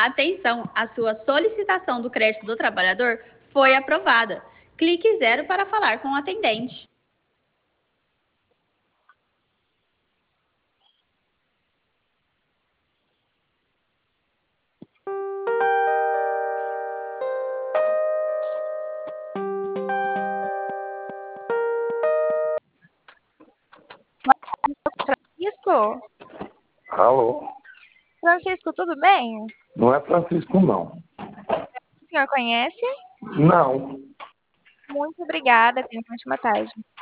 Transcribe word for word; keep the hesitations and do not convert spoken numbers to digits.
Atenção, a sua solicitação do crédito do trabalhador foi aprovada. Clique zero para falar com o atendente. Francisco? Alô? Francisco, tudo bem? Não é Francisco, não. O senhor conhece? Não. Muito obrigada, tenha uma ótima tarde.